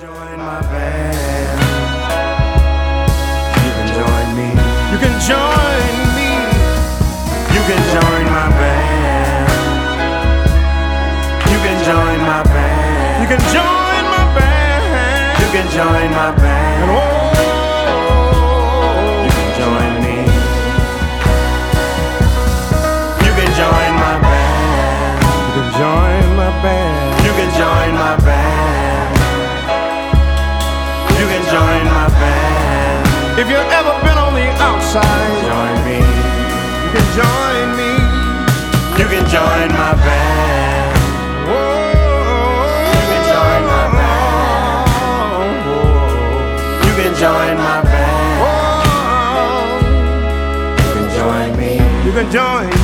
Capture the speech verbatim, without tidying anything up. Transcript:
Join my band. You can join me. You can join me. You can join my band. You can join my band. You can join my band. You can join my band. Oh, you can join me. You can join my band. You can join my band. You can join my band. You can join my band. If you've ever been on the outside, join me. You can join me. You can join my band. Whoa. You can join my band. Whoa. You can join my band. Whoa. You can join me. You can join me.